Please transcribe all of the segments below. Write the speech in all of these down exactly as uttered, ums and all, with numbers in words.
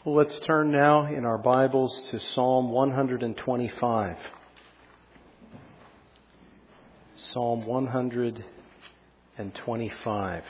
Well, let's turn now in our Bibles to Psalm one hundred twenty-five. Psalm one hundred twenty-five.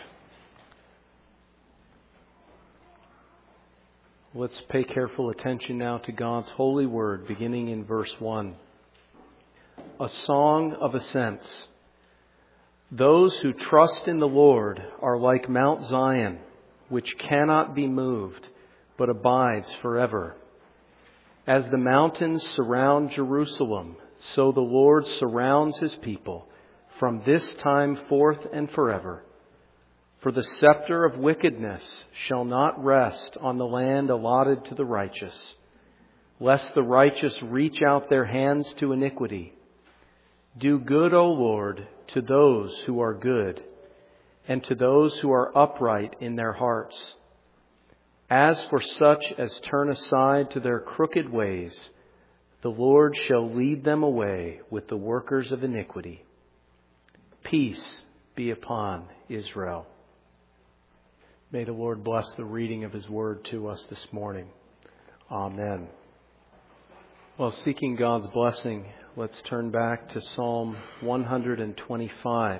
Let's pay careful attention now to God's holy word, beginning in verse one. A song of ascents. Those who trust in the Lord are like Mount Zion, which cannot be moved, but abides forever. As the mountains surround Jerusalem, so the Lord surrounds His people from this time forth and forever. For the scepter of wickedness shall not rest on the land allotted to the righteous, lest the righteous reach out their hands to iniquity. Do good, O Lord, to those who are good, and to those who are upright in their hearts. As for such as turn aside to their crooked ways, the Lord shall lead them away with the workers of iniquity. Peace be upon Israel. May the Lord bless the reading of His word to us this morning. Amen. While seeking God's blessing, let's turn back to Psalm one hundred twenty-five.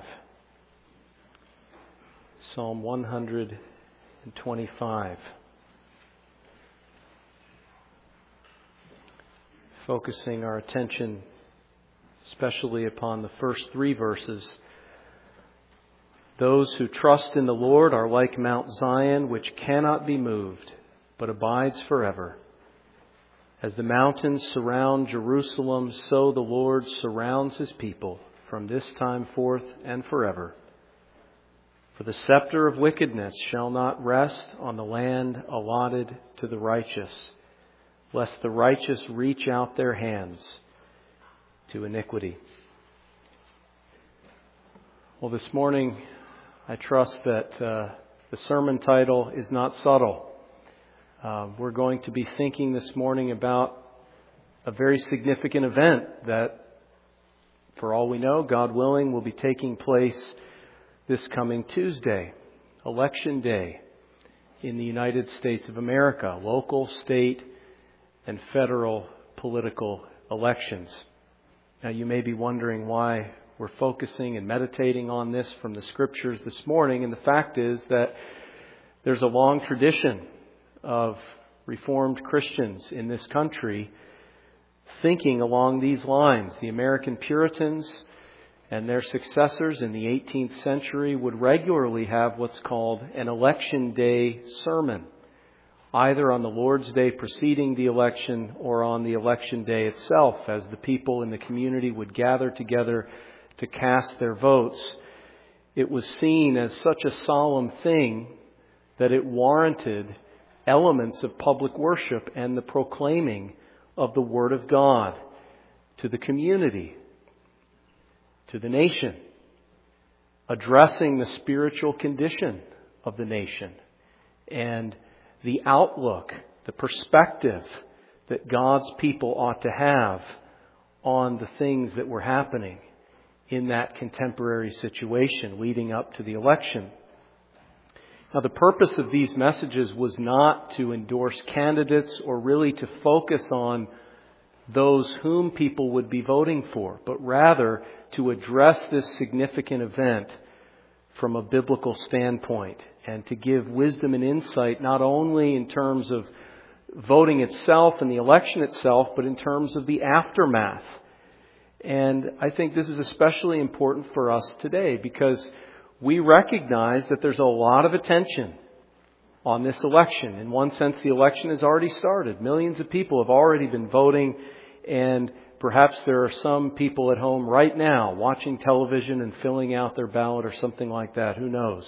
Psalm one hundred twenty-five. Focusing our attention especially upon the first three verses. Those who trust in the Lord are like Mount Zion, which cannot be moved, but abides forever. As the mountains surround Jerusalem, so the Lord surrounds His people from this time forth and forever. For the scepter of wickedness shall not rest on the land allotted to the righteous, lest the righteous reach out their hands to iniquity. Well, this morning, I trust that uh, the sermon title is not subtle. Uh, we're going to be thinking this morning about a very significant event that, for all we know, God willing, will be taking place this coming Tuesday, Election Day in the United States of America, local, state, and federal political elections. Now, you may be wondering why we're focusing and meditating on this from the Scriptures this morning, and the fact is that there's a long tradition of Reformed Christians in this country thinking along these lines. The American Puritans and their successors in the eighteenth century would regularly have what's called an election day sermon, either on the Lord's Day preceding the election or on the election day itself, as the people in the community would gather together to cast their votes. It was seen as such a solemn thing that it warranted elements of public worship and the proclaiming of the Word of God to the community, to the nation, addressing the spiritual condition of the nation and the outlook, the perspective that God's people ought to have on the things that were happening in that contemporary situation leading up to the election. Now, the purpose of these messages was not to endorse candidates or really to focus on those whom people would be voting for, but rather to address this significant event from a biblical standpoint and to give wisdom and insight not only in terms of voting itself and the election itself, but in terms of the aftermath. And I think this is especially important for us today because we recognize that there's a lot of attention on this election. In one sense, the election has already started. Millions of people have already been voting, and perhaps there are some people at home right now watching television and filling out their ballot or something like that. Who knows?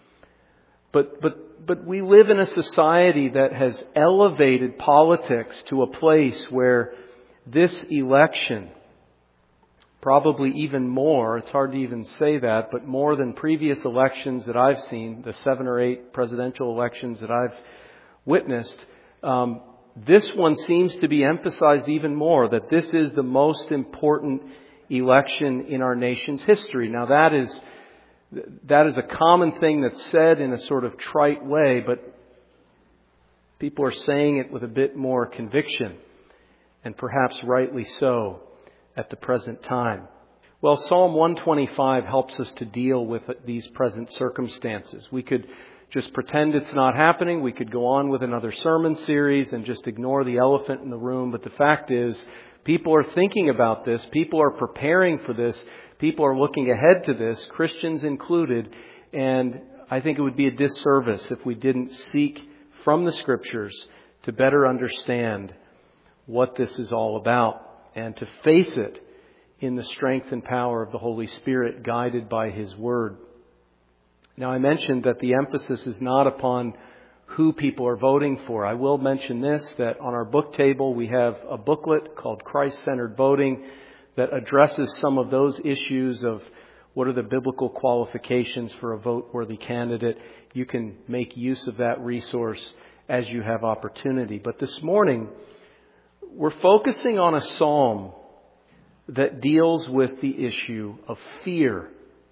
But but but we live in a society that has elevated politics to a place where this election, probably even more, it's hard to even say that, but more than previous elections that I've seen, the seven or eight presidential elections that I've witnessed, um, this one seems to be emphasized even more, that this is the most important election in our nation's history. Now that is That is a common thing that's said in a sort of trite way, but People are saying it with a bit more conviction, and perhaps rightly so at the present time. Well, Psalm one twenty-five helps us to deal with these present circumstances. We could just pretend it's not happening. We could go on with another sermon series and just ignore the elephant in the room. But the fact is, people are thinking about this. People are preparing for this. People are looking ahead to this, Christians included. And I think it would be a disservice if we didn't seek from the Scriptures to better understand what this is all about and to face it in the strength and power of the Holy Spirit, guided by His Word. Now, I mentioned that the emphasis is not upon who people are voting for. I will mention this, that on our book table we have a booklet called Christ-Centered Voting that addresses some of those issues of what are the biblical qualifications for a vote-worthy candidate. You can make use of that resource as you have opportunity. But this morning, we're focusing on a psalm that deals with the issue of fear.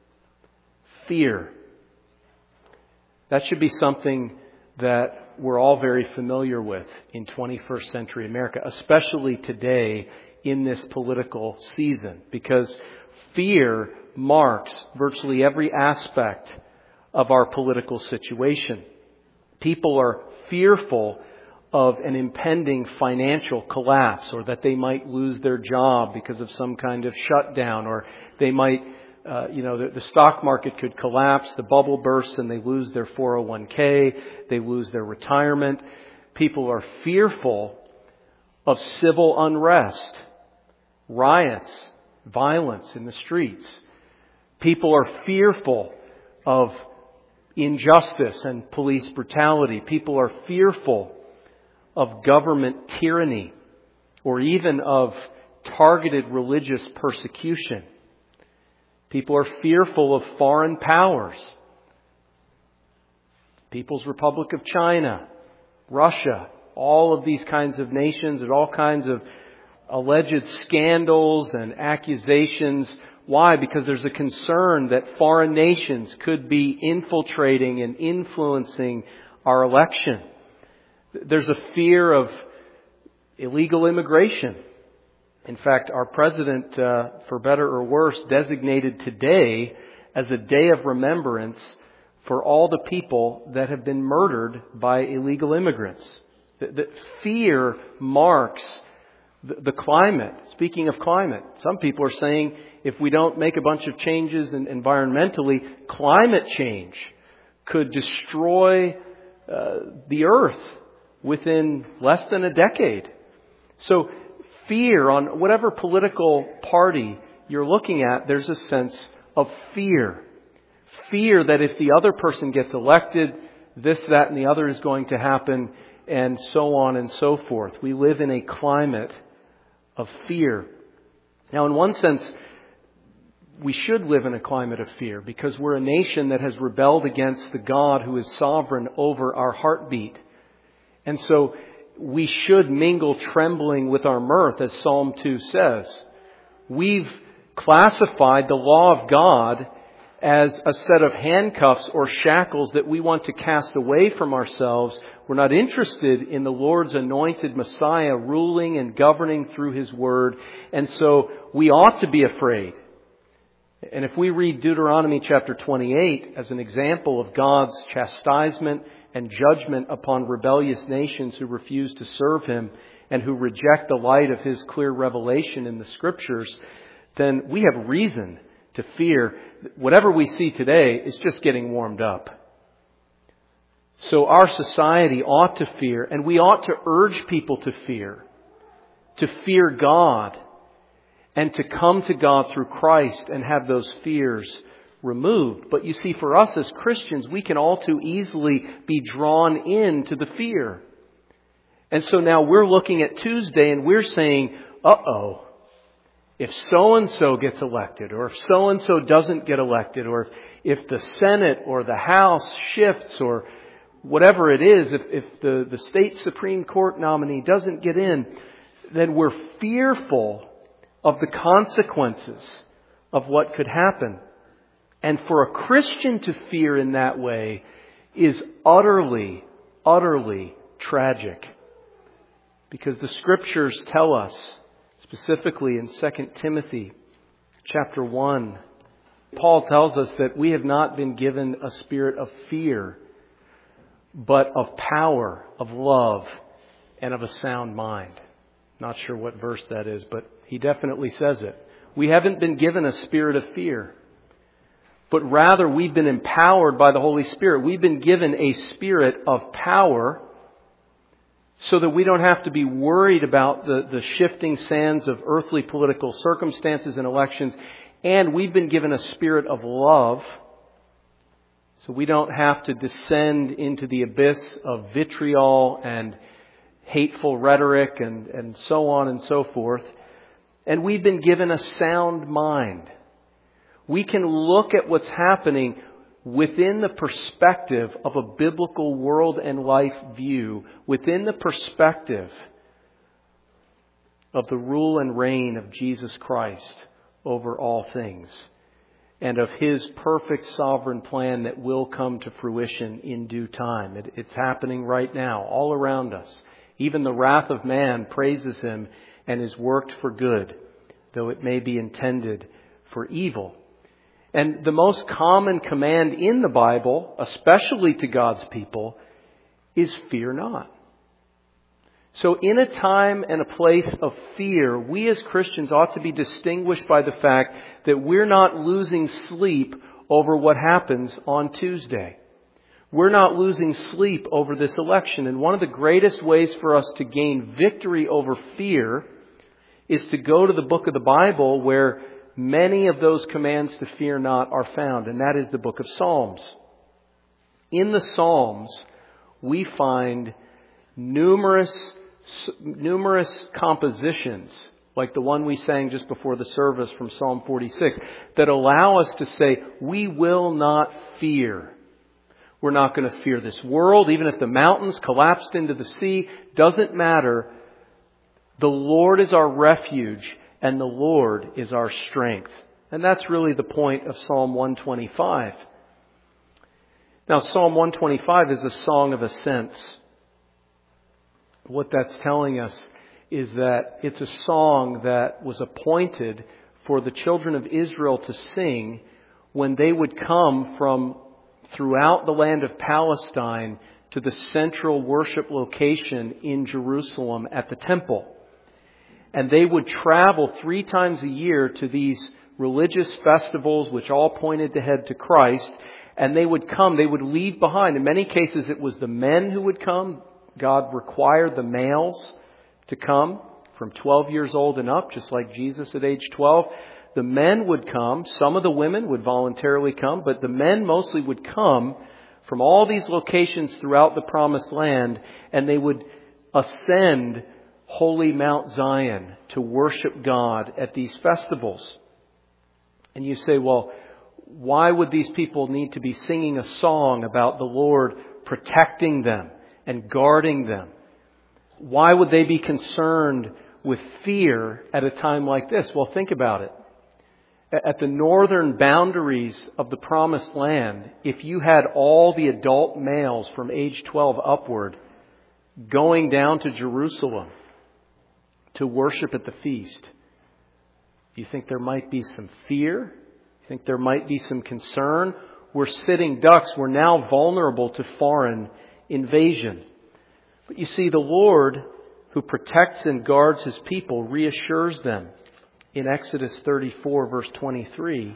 Fear. That should be something that we're all very familiar with in twenty-first century America, especially today in this political season, because fear marks virtually every aspect of our political situation. People are fearful of an impending financial collapse, or that they might lose their job because of some kind of shutdown, or they might, uh, you know, the, the stock market could collapse, the bubble bursts and they lose their four oh one k, they lose their retirement. People are fearful of civil unrest, riots, violence in the streets. People are fearful of injustice and police brutality. People are fearful of government tyranny, or even of targeted religious persecution. People are fearful of foreign powers. People's Republic of China, Russia, all of these kinds of nations and all kinds of alleged scandals and accusations. Why? Because there's a concern that foreign nations could be infiltrating and influencing our election. There's a fear of illegal immigration. In fact, our president, uh, for better or worse, designated today as a day of remembrance for all the people that have been murdered by illegal immigrants. That, that fear marks the, the climate. Speaking of climate, some people are saying if we don't make a bunch of changes in, environmentally, climate change could destroy uh, the earth within less than a decade. So fear, on whatever political party you're looking at, there's a sense of fear. Fear that if the other person gets elected, this, that, and the other is going to happen, and so on and so forth. We live in a climate of fear. Now, in one sense, we should live in a climate of fear because we're a nation that has rebelled against the God who is sovereign over our heartbeat. And so we should mingle trembling with our mirth, as Psalm two says. We've classified the law of God as a set of handcuffs or shackles that we want to cast away from ourselves. We're not interested in the Lord's anointed Messiah ruling and governing through His Word. And so we ought to be afraid. And if we read Deuteronomy chapter twenty-eight as an example of God's chastisement and judgment upon rebellious nations who refuse to serve Him and who reject the light of His clear revelation in the Scriptures, then we have reason to fear. Whatever we see today is just getting warmed up. So our society ought to fear, and we ought to urge people to fear, to fear God, and to come to God through Christ and have those fears removed. But you see, for us as Christians, we can all too easily be drawn into the fear. And so now we're looking at Tuesday and we're saying, uh-oh, if so-and-so gets elected, or if so-and-so doesn't get elected, or if, if the Senate or the House shifts, or whatever it is, if, if the, the state Supreme Court nominee doesn't get in, then we're fearful of the consequences of what could happen. And for a Christian to fear in that way is utterly, utterly tragic. Because the Scriptures tell us, specifically in Second Timothy chapter one, Paul tells us that we have not been given a spirit of fear, but of power, of love, and of a sound mind. Not sure what verse that is, but he definitely says it. We haven't been given a spirit of fear, but rather we've been empowered by the Holy Spirit. We've been given a spirit of power so that we don't have to be worried about the, the shifting sands of earthly political circumstances and elections. And we've been given a spirit of love so we don't have to descend into the abyss of vitriol and hateful rhetoric and, and so on and so forth. And we've been given a sound mind. We can look at what's happening within the perspective of a biblical world and life view, within the perspective of the rule and reign of Jesus Christ over all things, and of His perfect sovereign plan that will come to fruition in due time. It, it's happening right now, all around us. Even the wrath of man praises Him and is worked for good, though it may be intended for evil. And the most common command in the Bible, especially to God's people, is fear not. So in a time and a place of fear, we as Christians ought to be distinguished by the fact that we're not losing sleep over what happens on Tuesday. We're not losing sleep over this election. And one of the greatest ways for us to gain victory over fear is to go to the book of the Bible where many of those commands to fear not are found, and that is the book of Psalms. In the Psalms, we find numerous, numerous compositions, like the one we sang just before the service from Psalm forty-six, that allow us to say, we will not fear. We're not going to fear this world, even if the mountains collapsed into the sea. Doesn't matter. The Lord is our refuge, and the Lord is our strength. And that's really the point of Psalm one twenty-five. Now, Psalm one twenty-five is a song of ascents. What that's telling us is that it's a song that was appointed for the children of Israel to sing when they would come from throughout the land of Palestine to the central worship location in Jerusalem at the temple. And they would travel three times a year to these religious festivals, which all pointed to head to Christ. And they would come, they would leave behind. In many cases, it was the men who would come. God required the males to come from twelve years old and up, just like Jesus at age twelve. The men would come. Some of the women would voluntarily come, but the men mostly would come from all these locations throughout the Promised Land, and they would ascend holy Mount Zion to worship God at these festivals. And you say, well, why would these people need to be singing a song about the Lord protecting them and guarding them? Why would they be concerned with fear at a time like this? Well, think about it. At the northern boundaries of the Promised Land, if you had all the adult males from age twelve upward going down to Jerusalem to worship at the feast, do you think there might be some fear? You think there might be some concern? We're sitting ducks. We're now vulnerable to foreign invasion. But you see, the Lord, who protects and guards His people, reassures them. In Exodus thirty-four, verse twenty-three,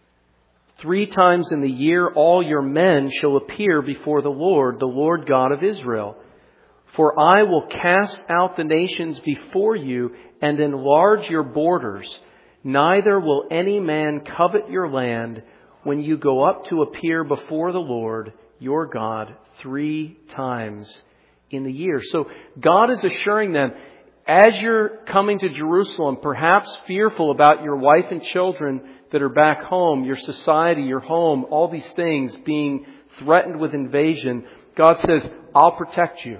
three times in the year all your men shall appear before the Lord, the Lord God of Israel. For I will cast out the nations before you and enlarge your borders. Neither will any man covet your land when you go up to appear before the Lord your God three times in the year. So God is assuring them, as you're coming to Jerusalem, perhaps fearful about your wife and children that are back home, your society, your home, all these things being threatened with invasion, God says, I'll protect you.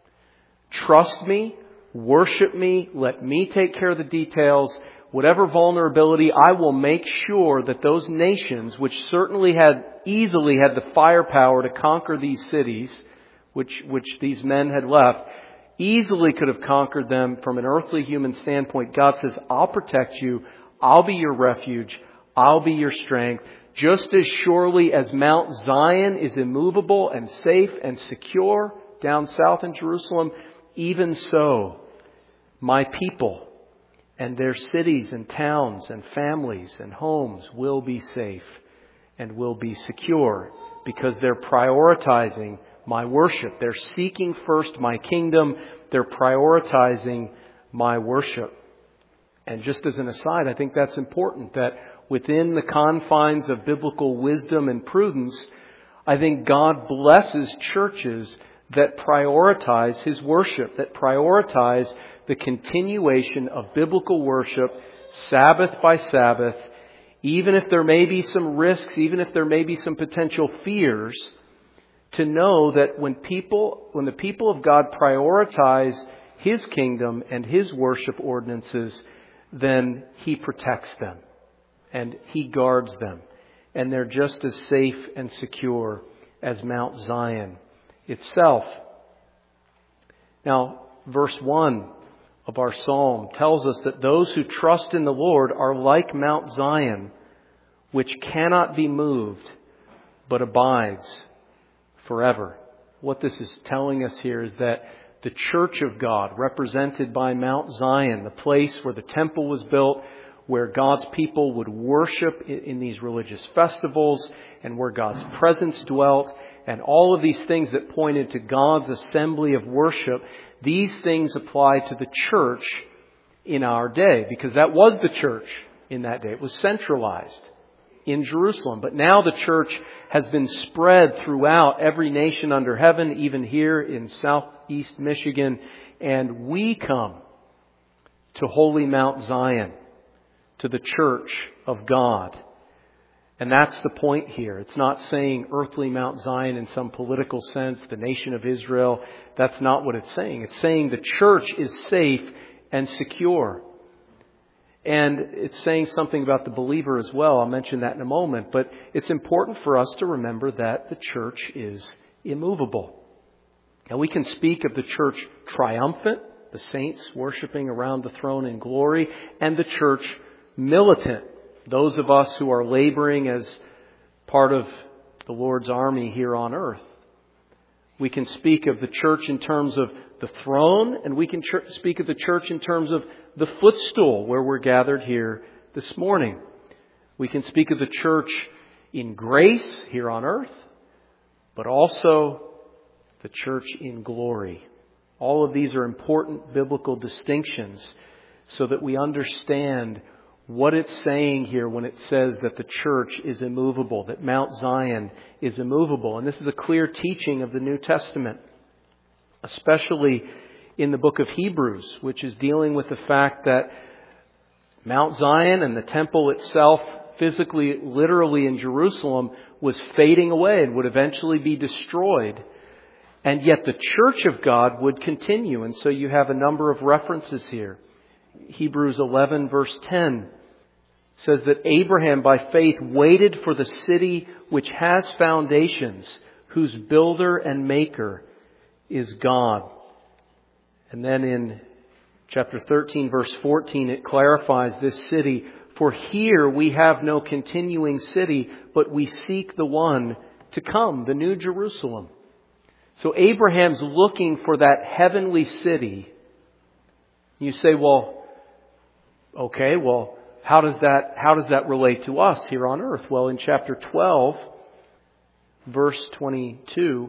Trust me, worship me, let me take care of the details. Whatever vulnerability, I will make sure that those nations, which certainly had easily had the firepower to conquer these cities, which, which these men had left, easily could have conquered them from an earthly human standpoint. God says, I'll protect you. I'll be your refuge. I'll be your strength. Just as surely as Mount Zion is immovable and safe and secure down south in Jerusalem, even so, my people and their cities and towns and families and homes will be safe and will be secure because they're prioritizing my worship. They're seeking first my kingdom. They're prioritizing my worship. And just as an aside, I think that's important that within the confines of biblical wisdom and prudence, I think God blesses churches that prioritize His worship, that prioritize the continuation of biblical worship, Sabbath by Sabbath, even if there may be some risks, even if there may be some potential fears, to know that when people, when the people of God prioritize His kingdom and His worship ordinances, then He protects them and He guards them. And they're just as safe and secure as Mount Zion itself. Now, verse one of our psalm tells us that those who trust in the Lord are like Mount Zion, which cannot be moved, but abides forever. What this is telling us here is that the church of God, represented by Mount Zion, the place where the temple was built, where God's people would worship in these religious festivals, and where God's presence dwelt, and all of these things that pointed to God's assembly of worship, these things apply to the church in our day, because that was the church in that day. It was centralized in Jerusalem. But now the church has been spread throughout every nation under heaven, even here in southeast Michigan. And we come to holy Mount Zion, to the church of God. And that's the point here. It's not saying earthly Mount Zion in some political sense, the nation of Israel. That's not what it's saying. It's saying the church is safe and secure. And it's saying something about the believer as well. I'll mention that in a moment. But it's important for us to remember that the church is immovable. And we can speak of the church triumphant, the saints worshiping around the throne in glory, and the church militant, those of us who are laboring as part of the Lord's army here on earth. We can speak of the church in terms of the throne, and we can ch- speak of the church in terms of the footstool where we're gathered here this morning. We can speak of the church in grace here on earth, but also the church in glory. All of these are important biblical distinctions so that we understand what it's saying here when it says that the church is immovable, that Mount Zion is immovable. And this is a clear teaching of the New Testament, especially in the book of Hebrews, which is dealing with the fact that Mount Zion and the temple itself, physically, literally in Jerusalem, was fading away and would eventually be destroyed. And yet the church of God would continue. And so you have a number of references here. Hebrews eleven verse ten says that Abraham by faith waited for the city which has foundations, whose builder and maker is God. And then in chapter thirteen verse fourteen it clarifies this city. For here we have no continuing city, but we seek the one to come, the new Jerusalem. So Abraham's looking for that heavenly city. You say, well, okay, well, how does that, how does that relate to us here on earth? Well, in chapter twelve, verse twenty-two,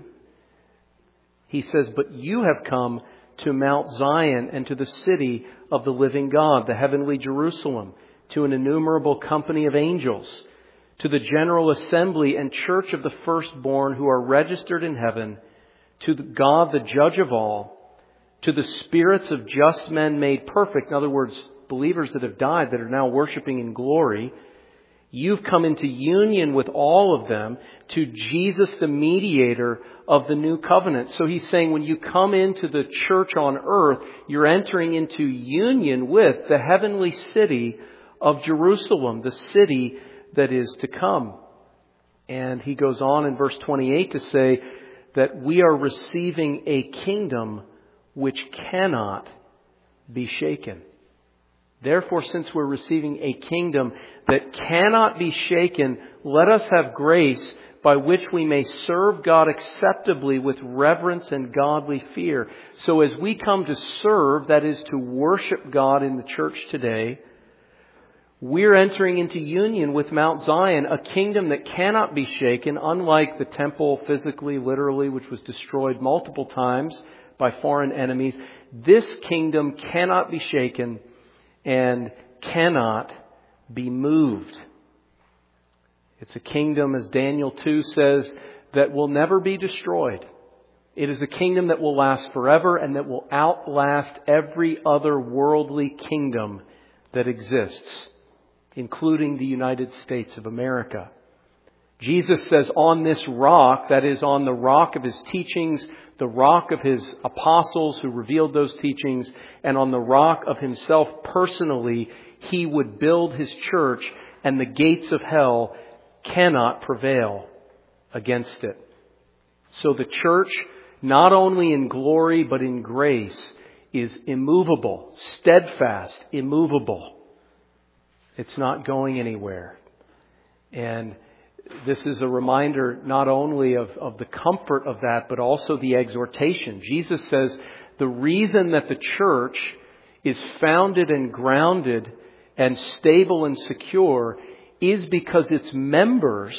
he says, but you have come to Mount Zion and to the city of the living God, the heavenly Jerusalem, to an innumerable company of angels, to the general assembly and church of the firstborn who are registered in heaven, to God, the judge of all, to the spirits of just men made perfect. In other words, believers that have died that are now worshiping in glory. You've come into union with all of them, to Jesus, the mediator of the new covenant. So he's saying when you come into the church on earth, you're entering into union with the heavenly city of Jerusalem, the city that is to come. And he goes on in verse twenty-eight to say that we are receiving a kingdom which cannot be shaken. Therefore, since we're receiving a kingdom that cannot be shaken, let us have grace by which we may serve God acceptably with reverence and godly fear. So as we come to serve, that is to worship God in the church today, we're entering into union with Mount Zion, a kingdom that cannot be shaken, unlike the temple physically, literally, which was destroyed multiple times by foreign enemies. This kingdom cannot be shaken and cannot be moved. It's a kingdom, as Daniel two says, that will never be destroyed. It is a kingdom that will last forever and that will outlast every other worldly kingdom that exists, including the United States of America. Jesus says, on this rock, that is on the rock of His teachings, the rock of His apostles who revealed those teachings, and on the rock of Himself personally, He would build His church, and the gates of hell cannot prevail against it. So the church, not only in glory but in grace, is immovable, steadfast, immovable. It's not going anywhere. And this is a reminder not only of, of the comfort of that, but also the exhortation. Jesus says the reason that the church is founded and grounded and stable and secure is because its members,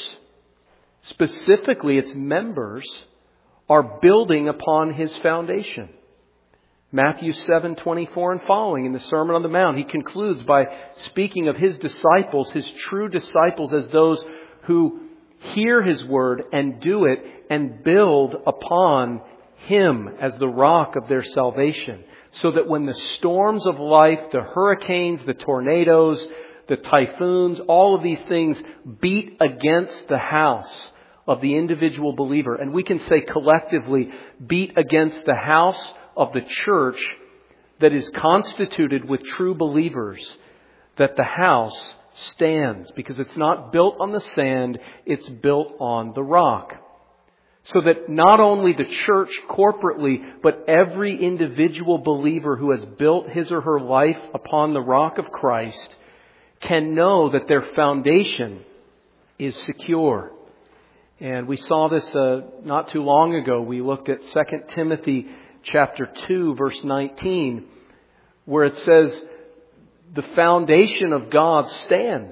specifically its members, are building upon His foundation. Matthew seven twenty-four and following in the Sermon on the Mount, He concludes by speaking of His disciples, His true disciples, as those who hear His word and do it and build upon Him as the rock of their salvation. So that when the storms of life, the hurricanes, the tornadoes, the typhoons, all of these things beat against the house of the individual believer, and we can say collectively beat against the house of the church that is constituted with true believers, that the house stands because it's not built on the sand, it's built on the rock. So that not only the church corporately, but every individual believer who has built his or her life upon the rock of Christ can know that their foundation is secure. And we saw this uh, not too long ago. We looked at Second Timothy chapter two, verse nineteen, where it says, the foundation of God stands.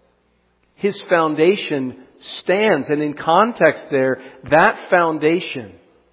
His foundation stands. And in context there, that foundation,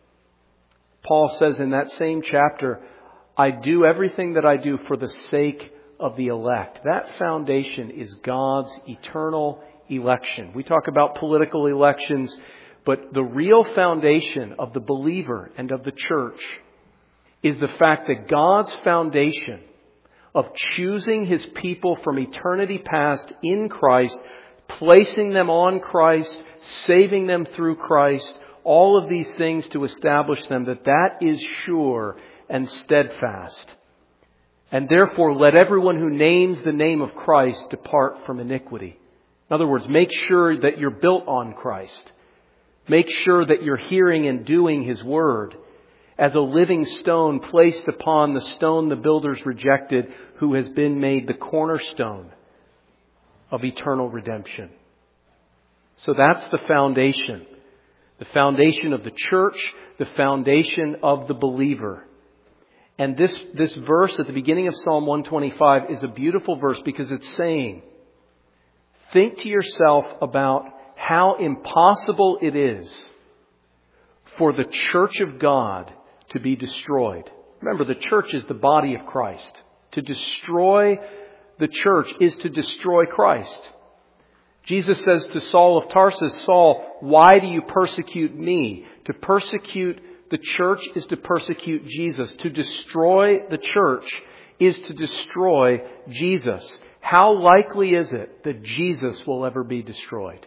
Paul says in that same chapter, I do everything that I do for the sake of the elect. That foundation is God's eternal election. We talk about political elections, but the real foundation of the believer and of the church is the fact that God's foundation of choosing His people from eternity past in Christ, placing them on Christ, saving them through Christ, all of these things to establish them, that that is sure and steadfast. And therefore, let everyone who names the name of Christ depart from iniquity. In other words, make sure that you're built on Christ. Make sure that you're hearing and doing His word as a living stone placed upon the stone the builders rejected, who has been made the cornerstone of eternal redemption. So that's the foundation. The foundation of the church, the foundation of the believer. And this, this verse at the beginning of Psalm one twenty-five is a beautiful verse because it's saying, think to yourself about how impossible it is for the church of God to be destroyed. Remember, the church is the body of Christ. To destroy the church is to destroy Christ. Jesus says to Saul of Tarsus, Saul, why do you persecute me? To persecute the church is to persecute Jesus. To destroy the church is to destroy Jesus. How likely is it that Jesus will ever be destroyed?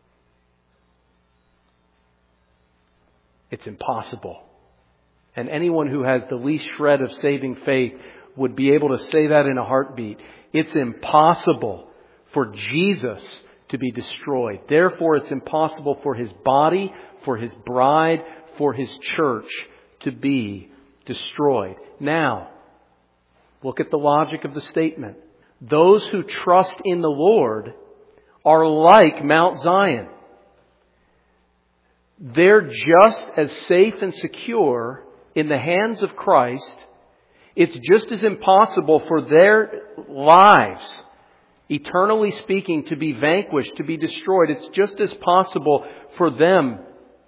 It's impossible. And anyone who has the least shred of saving faith would be able to say that in a heartbeat. It's impossible for Jesus to be destroyed. Therefore, it's impossible for His body, for His bride, for His church to be destroyed. Now, look at the logic of the statement. Those who trust in the Lord are like Mount Zion. They're just as safe and secure in the hands of Christ. It's just as impossible for their lives, eternally speaking, to be vanquished, to be destroyed. It's just as possible for them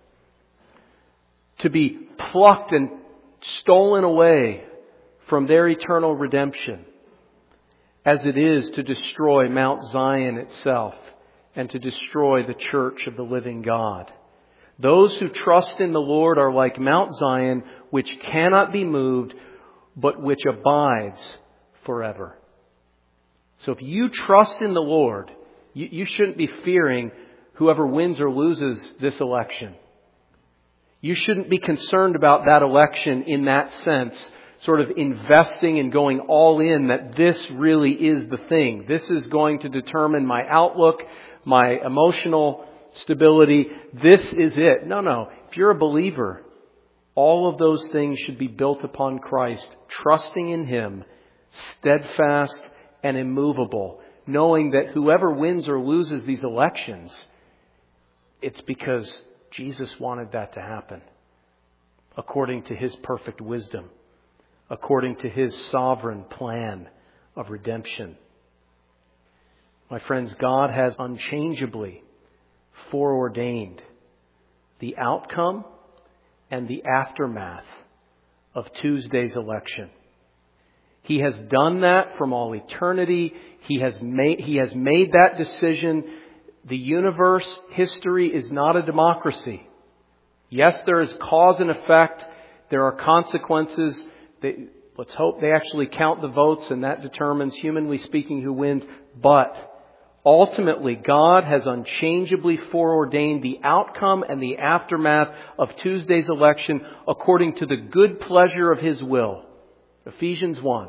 to be plucked and stolen away from their eternal redemption as it is to destroy Mount Zion itself and to destroy the church of the living God. Those who trust in the Lord are like Mount Zion, which cannot be moved, but which abides forever. So if you trust in the Lord, you, you shouldn't be fearing whoever wins or loses this election. You shouldn't be concerned about that election in that sense, sort of investing and going all in that this really is the thing. This is going to determine my outlook, my emotional stability. This is it. No, no. If you're a believer, all of those things should be built upon Christ, trusting in Him, steadfast and immovable, knowing that whoever wins or loses these elections, it's because Jesus wanted that to happen according to His perfect wisdom, according to His sovereign plan of redemption. My friends, God has unchangeably foreordained the outcome and the aftermath of Tuesday's election. He has done that from all eternity. He has made, he has made that decision. The universe, history is not a democracy. Yes, there is cause and effect. There are consequences. They, let's hope they actually count the votes and that determines, humanly speaking, who wins. But ultimately, God has unchangeably foreordained the outcome and the aftermath of Tuesday's election according to the good pleasure of His will. Ephesians one.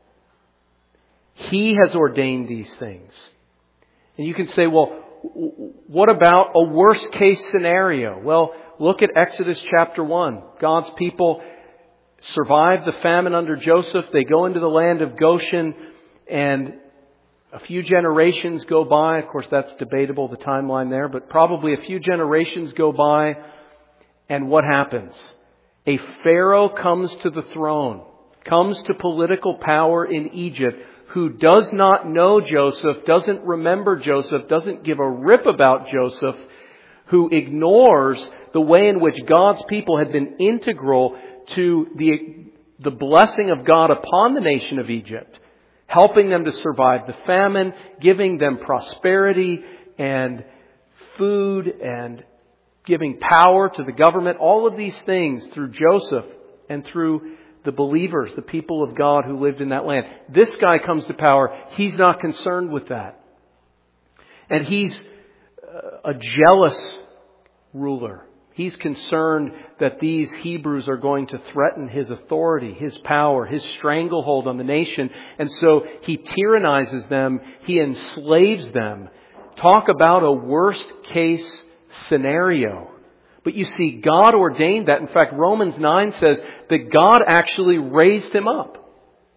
He has ordained these things. And you can say, well, what about a worst case scenario? Well, look at Exodus chapter one. God's people survive the famine under Joseph. They go into the land of Goshen, and a few generations go by. Of course, that's debatable, the timeline there, but probably a few generations go by. And what happens? A Pharaoh comes to the throne, comes to political power in Egypt, who does not know Joseph, doesn't remember Joseph, doesn't give a rip about Joseph, who ignores the way in which God's people had been integral to the, the blessing of God upon the nation of Egypt, helping them to survive the famine, giving them prosperity and food and giving power to the government. All of these things through Joseph and through the believers, the people of God who lived in that land. This guy comes to power. He's not concerned with that. And he's a jealous ruler. He's concerned that these Hebrews are going to threaten his authority, his power, his stranglehold on the nation. And so he tyrannizes them. He enslaves them. Talk about a worst case scenario. But you see, God ordained that. In fact, Romans nine says that God actually raised him up.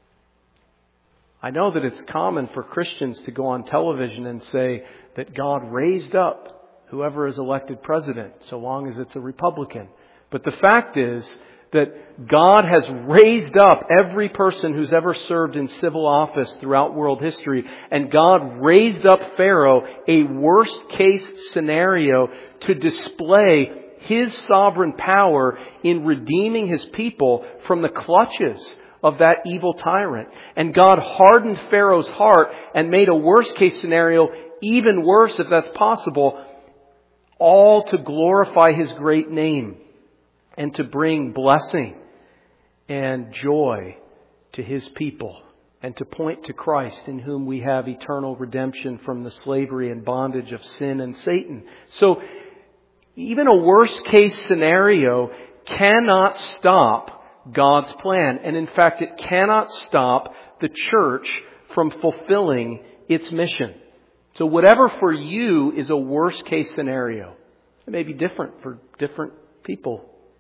I know that it's common for Christians to go on television and say that God raised up whoever is elected president, so long as it's a Republican. But the fact is that God has raised up every person who's ever served in civil office throughout world history. And God raised up Pharaoh, a worst case scenario, to display His sovereign power in redeeming His people from the clutches of that evil tyrant. And God hardened Pharaoh's heart and made a worst case scenario even worse, if that's possible, all to glorify His great name and to bring blessing and joy to His people and to point to Christ, in whom we have eternal redemption from the slavery and bondage of sin and Satan. So even a worst case scenario cannot stop God's plan. And in fact, it cannot stop the church from fulfilling its mission. So whatever for you is a worst case scenario, it may be different for different people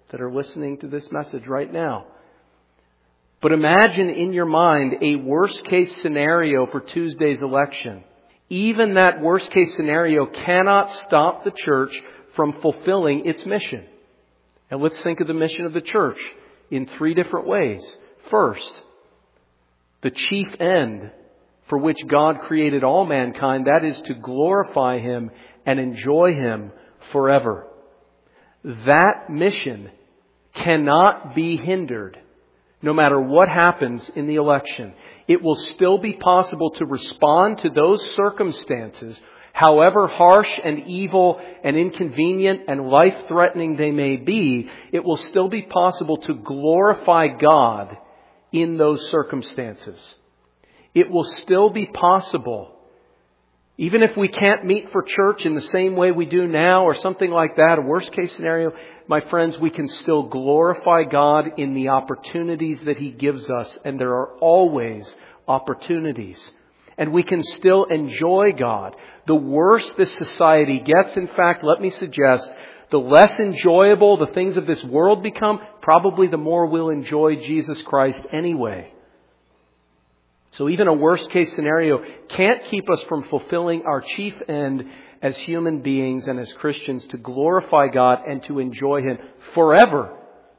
that are listening to this message right now. But imagine in your mind a worst case scenario for Tuesday's election. Even that worst case scenario cannot stop the church from fulfilling its mission. And let's think of the mission of the church in three different ways. First, the chief end for which God created all mankind, that is to glorify Him and enjoy Him forever. That mission cannot be hindered no matter what happens in the election. It will still be possible to respond to those circumstances, however harsh and evil and inconvenient and life-threatening they may be. It will still be possible to glorify God in those circumstances. It will still be possible, even if we can't meet for church in the same way we do now or something like that, a worst case scenario, my friends, we can still glorify God in the opportunities that He gives us. And there are always opportunities. And we can still enjoy God. The worse this society gets, in fact, let me suggest, the less enjoyable the things of this world become, probably the more we'll enjoy Jesus Christ anyway. So even a worst case scenario can't keep us from fulfilling our chief end as human beings and as Christians, to glorify God and to enjoy Him forever.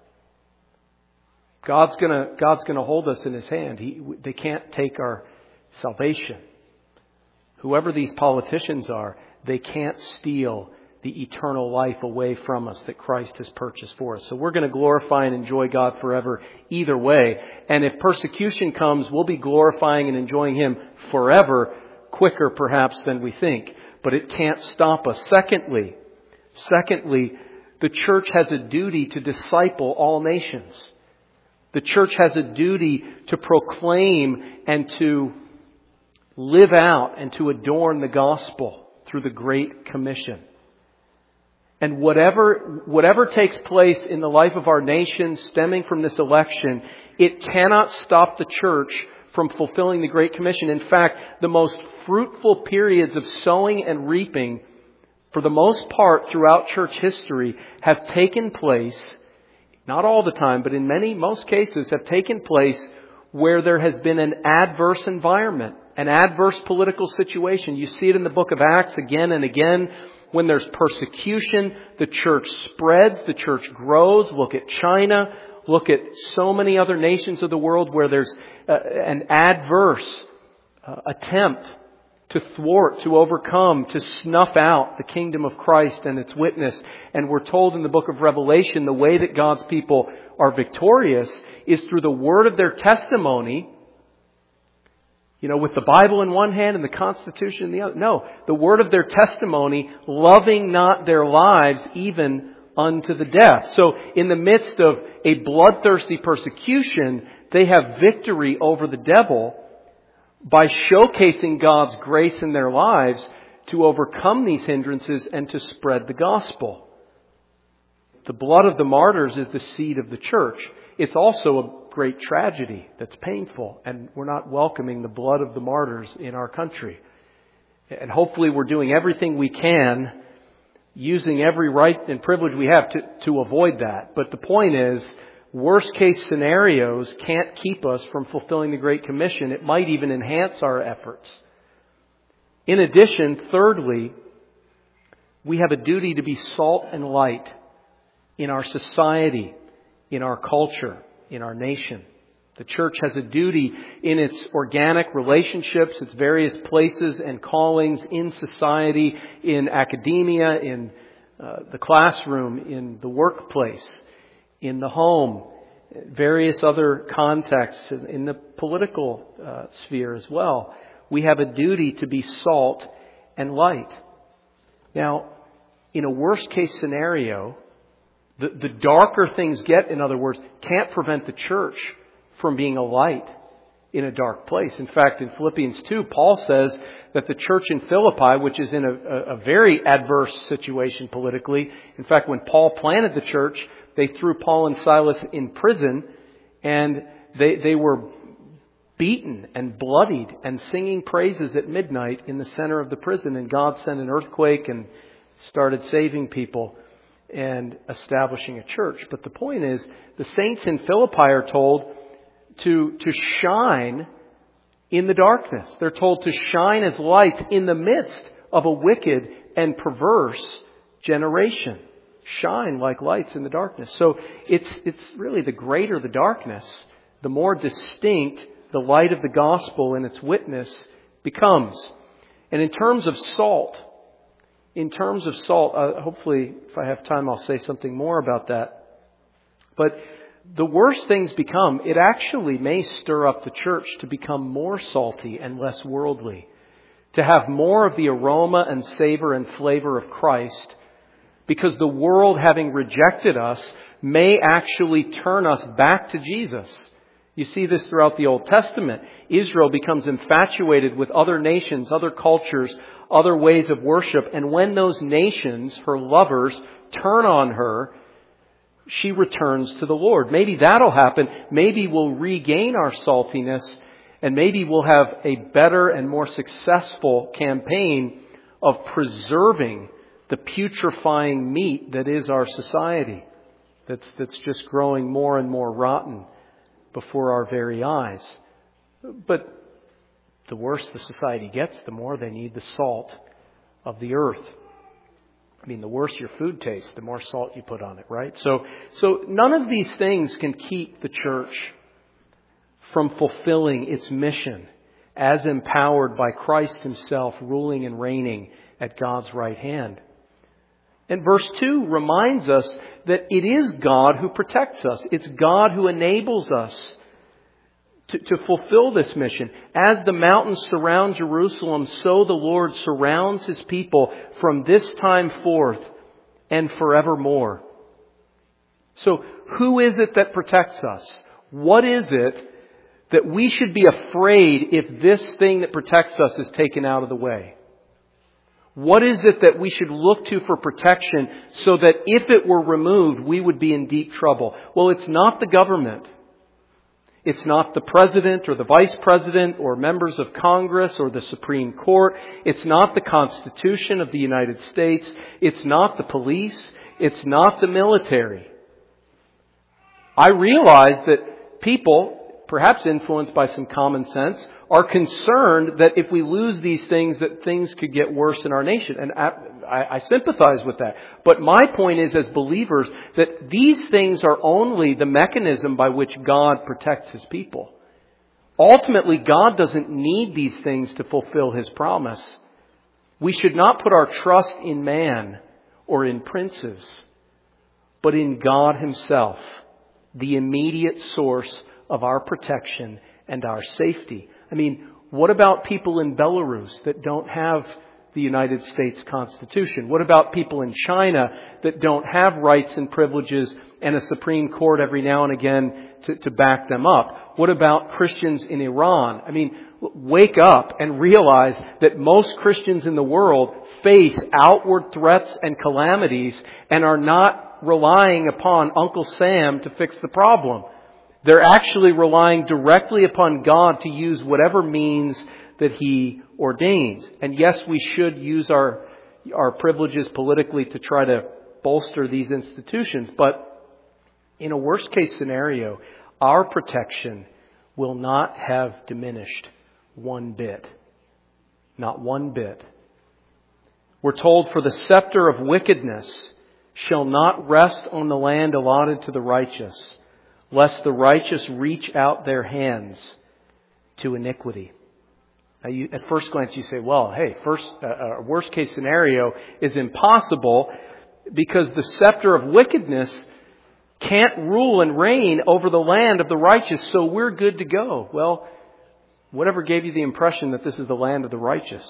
God's gonna, God's gonna hold us in His hand. He, they can't take our salvation. Whoever these politicians are, they can't steal the eternal life away from us that Christ has purchased for us. So we're going to glorify and enjoy God forever either way. And if persecution comes, we'll be glorifying and enjoying Him forever, quicker perhaps than we think. But it can't stop us. Secondly, secondly, the church has a duty to disciple all nations. The church has a duty to proclaim and to live out and to adorn the gospel through the Great Commission. And whatever, whatever takes place in the life of our nation stemming from this election, it cannot stop the church from fulfilling the Great Commission. In fact, the most fruitful periods of sowing and reaping, for the most part throughout church history, have taken place, not all the time, but in many, most cases, have taken place where there has been an adverse environment, an adverse political situation. You see it in the book of Acts again and again. When there's persecution, the church spreads, the church grows. Look at China. Look at so many other nations of the world where there's uh, an adverse uh, attempt to thwart, to overcome, to snuff out the kingdom of Christ and its witness. And we're told in the book of Revelation, the way that God's people are victorious is through the word of their testimony. You know, with the Bible in one hand and the Constitution in the other. No, the word of their testimony, loving not their lives even unto the death. So in the midst of a bloodthirsty persecution, they have victory over the devil by showcasing God's grace in their lives to overcome these hindrances and to spread the gospel. The blood of the martyrs is the seed of the church. It's also a great tragedy that's painful, and we're not welcoming the blood of the martyrs in our country. And hopefully we're doing everything we can, using every right and privilege we have to, to avoid that. But the point is, worst case scenarios can't keep us from fulfilling the Great Commission. It might even enhance our efforts. In addition, thirdly, we have a duty to be salt and light in our society, in our culture, in our nation. The church has a duty in its organic relationships, its various places and callings in society, in academia, in uh, the classroom, in the workplace, in the home, various other contexts, in the political uh, sphere as well. We have a duty to be salt and light. Now, in a worst case scenario, the, the darker things get, in other words, can't prevent the church from being a light in a dark place. In fact, in Philippians two, Paul says that the church in Philippi, which is in a, a, a very adverse situation politically, in fact, when Paul planted the church, they threw Paul and Silas in prison, and they, they were beaten and bloodied and singing praises at midnight in the center of the prison. And God sent an earthquake and started saving people. and establishing a church. But the point is, the saints in Philippi are told to, to shine in the darkness. They're told to shine as lights in the midst of a wicked and perverse generation. Shine like lights in the darkness. So it's, it's really the greater the darkness, the more distinct the light of the gospel and its witness becomes. And in terms of salt, in terms of salt, uh, hopefully if I have time I'll say something more about that. But the worse things become, it actually may stir up the church to become more salty and less worldly. To have more of the aroma and savor and flavor of Christ. Because the world, having rejected us, may actually turn us back to Jesus. You see this throughout the Old Testament. Israel becomes infatuated with other nations, other cultures, other ways of worship. And when those nations, her lovers, turn on her, she returns to the Lord. Maybe that'll happen. Maybe we'll regain our saltiness, and maybe we'll have a better and more successful campaign of preserving the putrefying meat that is our society. That's, that's just growing more and more rotten before our very eyes. But the worse the society gets, the more they need the salt of the earth. I mean, the worse your food tastes, the more salt you put on it, right? So, so none of these things can keep the church from fulfilling its mission as empowered by Christ Himself ruling and reigning at God's right hand. And verse two reminds us that it is God who protects us. It's God who enables us to, to fulfill this mission. As the mountains surround Jerusalem, so the Lord surrounds His people from this time forth and forevermore. So who is it that protects us? What is it that we should be afraid if this thing that protects us is taken out of the way? What is it that we should look to for protection so that if it were removed, we would be in deep trouble? Well, it's not the government. It's not the president or the vice president or members of Congress or the Supreme Court. It's not the Constitution of the United States. It's not the police. It's not the military. I realize that people, perhaps influenced by some common sense, are concerned that if we lose these things, that things could get worse in our nation. And I, I, I sympathize with that. But my point is, as believers, that these things are only the mechanism by which God protects His people. Ultimately, God doesn't need these things to fulfill His promise. We should not put our trust in man or in princes, but in God Himself, the immediate source of our protection and our safety. I mean, what about people in Belarus that don't have the United States Constitution? What about people in China that don't have rights and privileges and a Supreme Court every now and again to, to back them up? What about Christians in Iran? I mean, wake up and realize that most Christians in the world face outward threats and calamities and are not relying upon Uncle Sam to fix the problem. They're actually relying directly upon God to use whatever means that He ordains. And yes, we should use our, our privileges politically to try to bolster these institutions. But in a worst case scenario, our protection will not have diminished one bit. Not one bit. We're told, for the scepter of wickedness shall not rest on the land allotted to the righteous, lest the righteous reach out their hands to iniquity. Now, you, at first glance, you say, well, hey, first, uh, a worst case scenario is impossible because the scepter of wickedness can't rule and reign over the land of the righteous, so we're good to go. Well, whatever gave you the impression that this is the land of the righteous?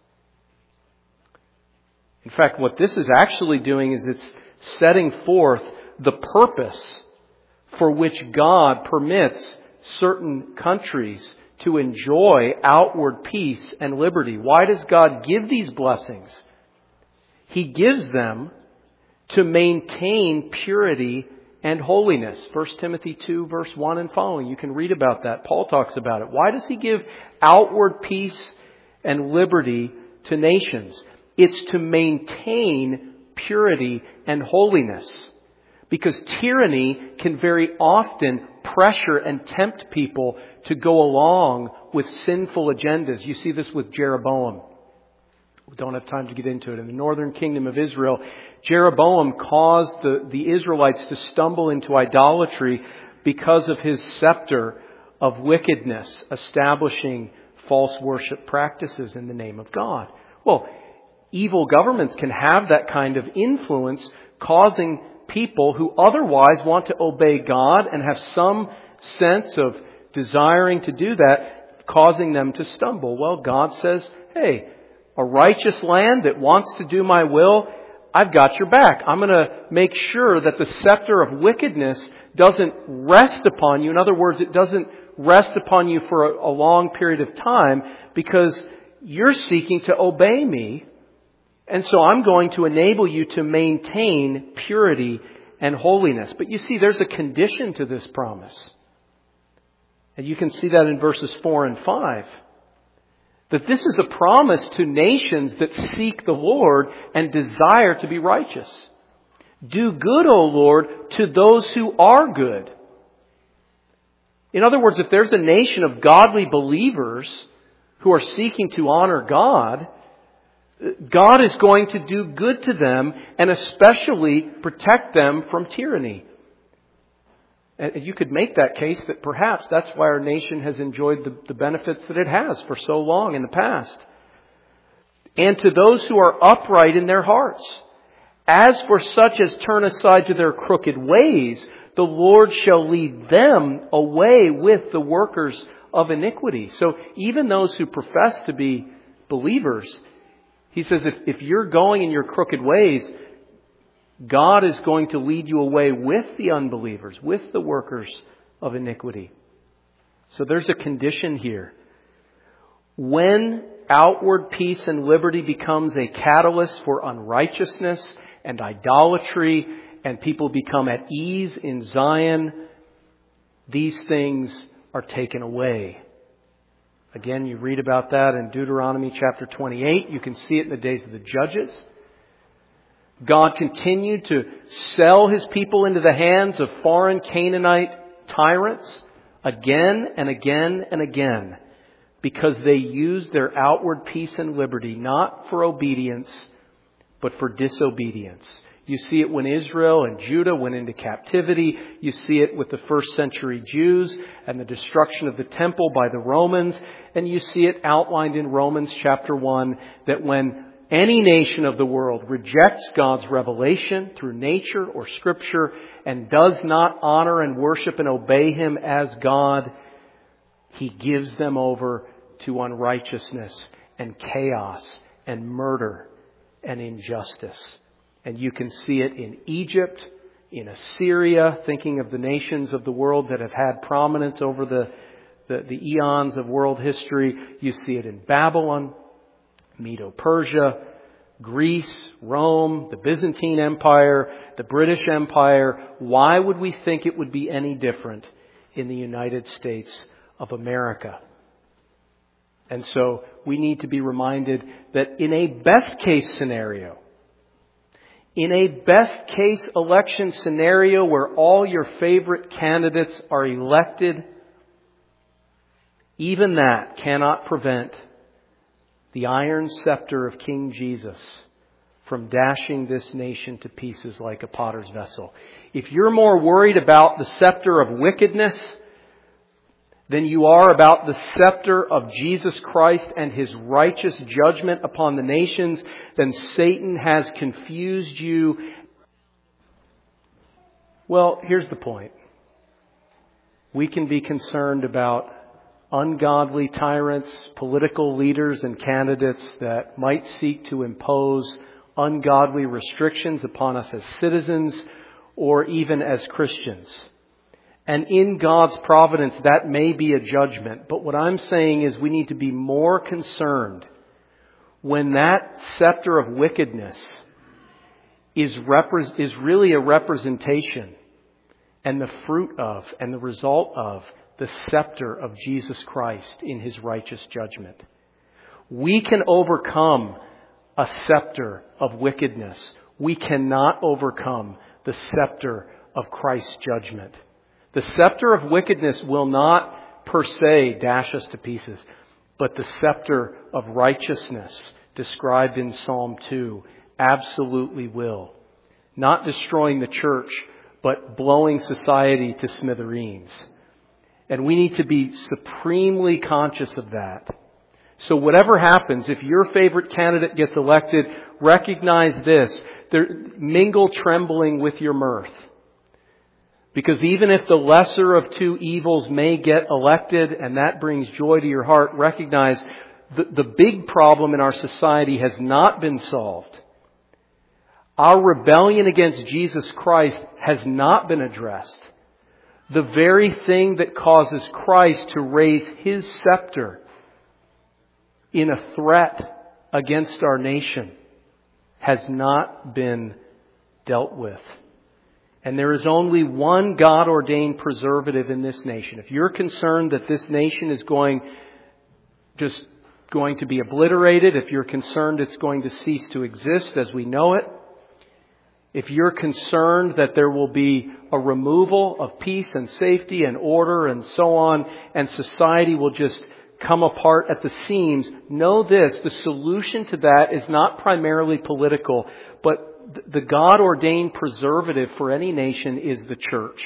In fact, what this is actually doing is it's setting forth the purpose for which God permits certain countries to enjoy outward peace and liberty. Why does God give these blessings? He gives them to maintain purity and holiness. First Timothy two, verse one and following. You can read about that. Paul talks about it. Why does He give outward peace and liberty to nations? It's to maintain purity and holiness. Because tyranny can very often pressure and tempt people to go along with sinful agendas. You see this with Jeroboam. We don't have time to get into it. In the northern kingdom of Israel, Jeroboam caused the, the Israelites to stumble into idolatry because of his scepter of wickedness, establishing false worship practices in the name of God. Well, evil governments can have that kind of influence, causing people who otherwise want to obey God and have some sense of desiring to do that, causing them to stumble. Well, God says, hey, a righteous land that wants to do my will, I've got your back. I'm going to make sure that the scepter of wickedness doesn't rest upon you. In other words, it doesn't rest upon you for a, a long period of time because you're seeking to obey me. And so I'm going to enable you to maintain purity and holiness. But you see, there's a condition to this promise. And you can see that in verses four and five. That this is a promise to nations that seek the Lord and desire to be righteous. Do good, O Lord, to those who are good. In other words, if there's a nation of godly believers who are seeking to honor God, God is going to do good to them and especially protect them from tyranny. And you could make that case that perhaps that's why our nation has enjoyed the, the benefits that it has for so long in the past. And to those who are upright in their hearts. As for such as turn aside to their crooked ways, the Lord shall lead them away with the workers of iniquity. So even those who profess to be believers, he says, if, if you're going in your crooked ways, God is going to lead you away with the unbelievers, with the workers of iniquity. So there's a condition here. When outward peace and liberty becomes a catalyst for unrighteousness and idolatry, and people become at ease in Zion, these things are taken away. Again, you read about that in Deuteronomy chapter twenty-eight. You can see it in the days of the judges. God continued to sell His people into the hands of foreign Canaanite tyrants again and again and again because they used their outward peace and liberty not for obedience but for disobedience. You see it when Israel and Judah went into captivity. You see it with the first century Jews and the destruction of the temple by the Romans. And you see it outlined in Romans chapter one that when any nation of the world rejects God's revelation through nature or Scripture and does not honor and worship and obey Him as God, He gives them over to unrighteousness and chaos and murder and injustice. And you can see it in Egypt, in Assyria, thinking of the nations of the world that have had prominence over the, the, the eons of world history. You see it in Babylon, Medo-Persia, Greece, Rome, the Byzantine Empire, the British Empire. Why would we think it would be any different in the United States of America? And so we need to be reminded that in a best case scenario, in a best case election scenario where all your favorite candidates are elected, even that cannot prevent the iron scepter of King Jesus from dashing this nation to pieces like a potter's vessel. If you're more worried about the scepter of wickedness than you are about the scepter of Jesus Christ and His righteous judgment upon the nations, then Satan has confused you. Well, here's the point. We can be concerned about ungodly tyrants, political leaders and candidates that might seek to impose ungodly restrictions upon us as citizens or even as Christians. And in God's providence, that may be a judgment. But what I'm saying is we need to be more concerned when that scepter of wickedness is, repre- is really a representation and the fruit of and the result of the scepter of Jesus Christ in His righteous judgment. We can overcome a scepter of wickedness we cannot overcome the scepter of Christ's judgment. The scepter of wickedness will not per se dash us to pieces, but the scepter of righteousness described in Psalm two absolutely will. Not destroying the church, but blowing society to smithereens. And we need to be supremely conscious of that. So whatever happens, if your favorite candidate gets elected, recognize this. There, mingle trembling with your mirth. Because even if the lesser of two evils may get elected and that brings joy to your heart, recognize the, the big problem in our society has not been solved. Our rebellion against Jesus Christ has not been addressed. The very thing that causes Christ to raise His scepter in a threat against our nation has not been dealt with. And there is only one God-ordained preservative in this nation. If you're concerned that this nation is going just going to be obliterated, if you're concerned it's going to cease to exist as we know it, if you're concerned that there will be a removal of peace and safety and order and so on, and society will just come apart at the seams, know this, the solution to that is not primarily political, but the God-ordained preservative for any nation is the church.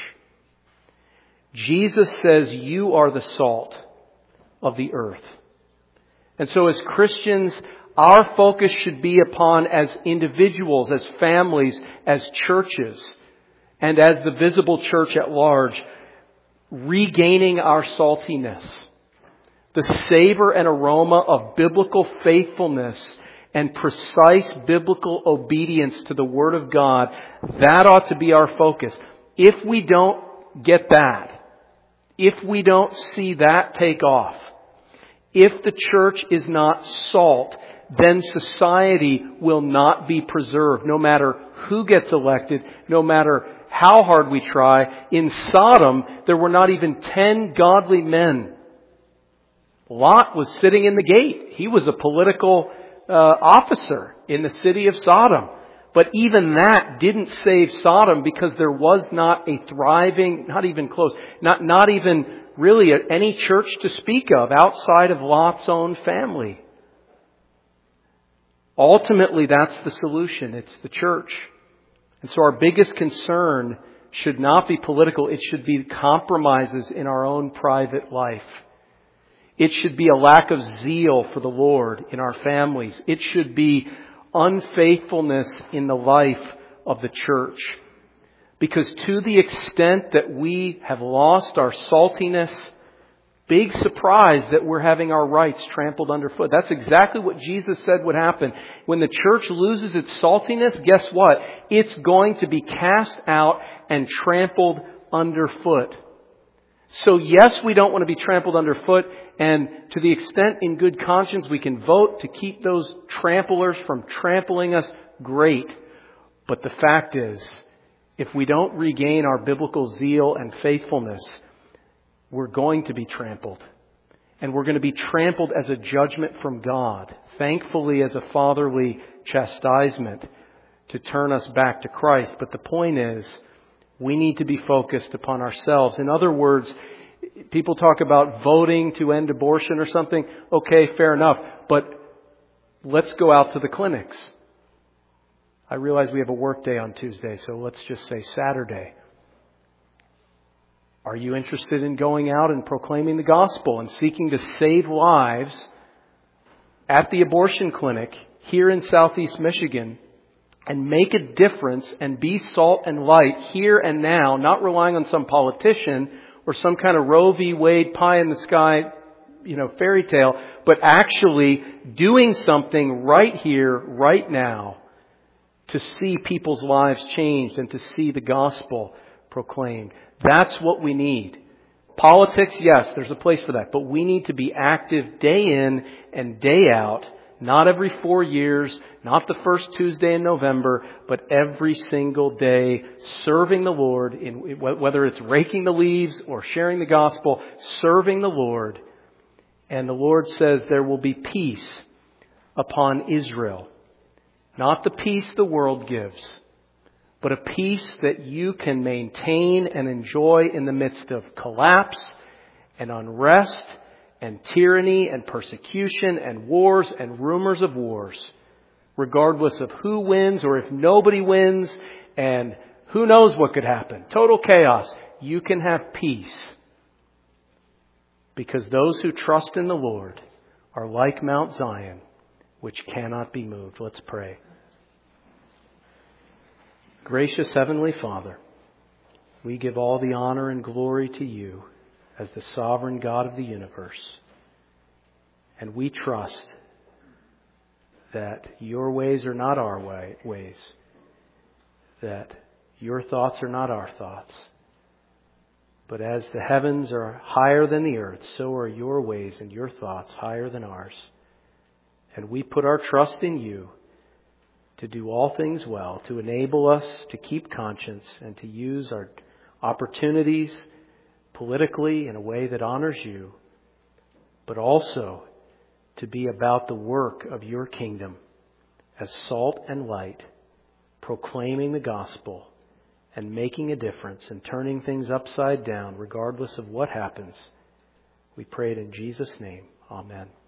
Jesus says you are the salt of the earth. And so as Christians, our focus should be upon, as individuals, as families, as churches, and as the visible church at large, regaining our saltiness, the savor and aroma of biblical faithfulness and precise biblical obedience to the Word of God. That ought to be our focus. If we don't get that, if we don't see that take off, if the church is not salt, then society will not be preserved, no matter who gets elected, no matter how hard we try. In Sodom, there were not even ten godly men. Lot was sitting in the gate. He was a political uh, officer in the city of Sodom. But even that didn't save Sodom, because there was not a thriving, not even close, not, not even really any church to speak of outside of Lot's own family. Ultimately, that's the solution. It's the church. And so our biggest concern should not be political. It should be compromises in our own private life. It should be a lack of zeal for the Lord in our families. It should be unfaithfulness in the life of the church. Because to the extent that we have lost our saltiness, big surprise that we're having our rights trampled underfoot. That's exactly what Jesus said would happen. When the church loses its saltiness, guess what? It's going to be cast out and trampled underfoot. So yes, we don't want to be trampled underfoot, and to the extent in good conscience we can vote to keep those tramplers from trampling us, great. But the fact is, if we don't regain our biblical zeal and faithfulness, we're going to be trampled. And we're going to be trampled as a judgment from God. Thankfully, as a fatherly chastisement to turn us back to Christ. But the point is, we need to be focused upon ourselves. In other words, people talk about voting to end abortion or something. Okay, fair enough. But let's go out to the clinics. I realize we have a work day on Tuesday, so let's just say Saturday. Are you interested in going out and proclaiming the gospel and seeking to save lives at the abortion clinic here in Southeast Michigan and make a difference and be salt and light here and now, not relying on some politician or some kind of Roe v. Wade pie in the sky, you know, fairy tale, but actually doing something right here, right now, to see people's lives changed and to see the gospel proclaimed. That's what we need. Politics, yes, there's a place for that. But we need to be active day in and day out. Not every four years, not the first Tuesday in November, but every single day serving the Lord, in whether it's raking the leaves or sharing the gospel, serving the Lord. And the Lord says there will be peace upon Israel. Not the peace the world gives, but a peace that you can maintain and enjoy in the midst of collapse and unrest and tyranny and persecution and wars and rumors of wars, regardless of who wins or if nobody wins and who knows what could happen. Total chaos. You can have peace because those who trust in the Lord are like Mount Zion, which cannot be moved. Let's pray. Gracious Heavenly Father, we give all the honor and glory to you as the sovereign God of the universe. And we trust that your ways are not our way, ways, that your thoughts are not our thoughts. But as the heavens are higher than the earth, so are your ways and your thoughts higher than ours. And we put our trust in you to do all things well, to enable us to keep conscience and to use our opportunities politically in a way that honors you, but also to be about the work of your kingdom as salt and light, proclaiming the gospel and making a difference and turning things upside down regardless of what happens. We pray it in Jesus' name. Amen.